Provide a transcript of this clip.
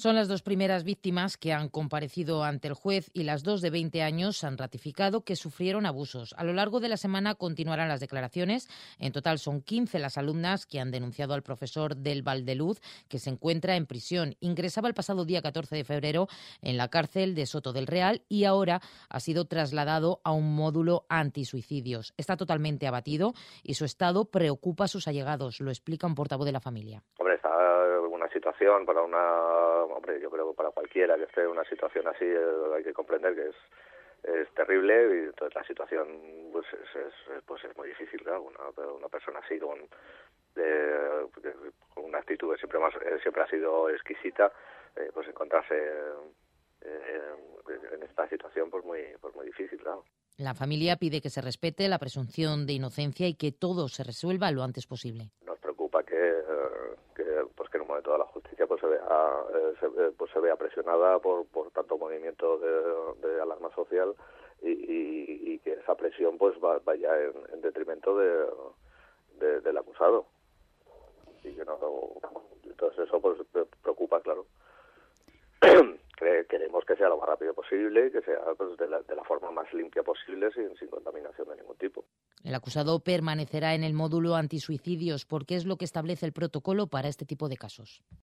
Son las dos primeras víctimas que han comparecido ante el juez y las dos de 20 años han ratificado que sufrieron abusos. A lo largo de la semana continuarán las declaraciones. En total son 15 las alumnas que han denunciado al profesor del Valdeluz, que se encuentra en prisión. Ingresaba el pasado día 14 de febrero en la cárcel de Soto del Real y ahora ha sido trasladado a un módulo antisuicidios. Está totalmente abatido y su estado preocupa a sus allegados. Lo explica un portavoz de la familia. Hombre, está una situación yo creo que para cualquiera que esté en una situación así hay que comprender que es terrible, y entonces la situación es muy difícil, claro. Una persona así con una actitud que siempre ha sido exquisita, pues encontrarse en esta situación pues muy difícil, claro. La familia pide que se respete la presunción de inocencia y que todo se resuelva lo antes posible. Nos preocupa que en un momento de la justicia se vea presionada por tanto movimiento de alarma social y que esa presión pues vaya en detrimento del acusado, y que no, entonces eso pues preocupa, claro. Queremos que sea lo más rápido posible y que sea pues, de la forma más limpia posible, sin contaminación de ningún tipo. El acusado permanecerá en el módulo antisuicidios porque es lo que establece el protocolo para este tipo de casos.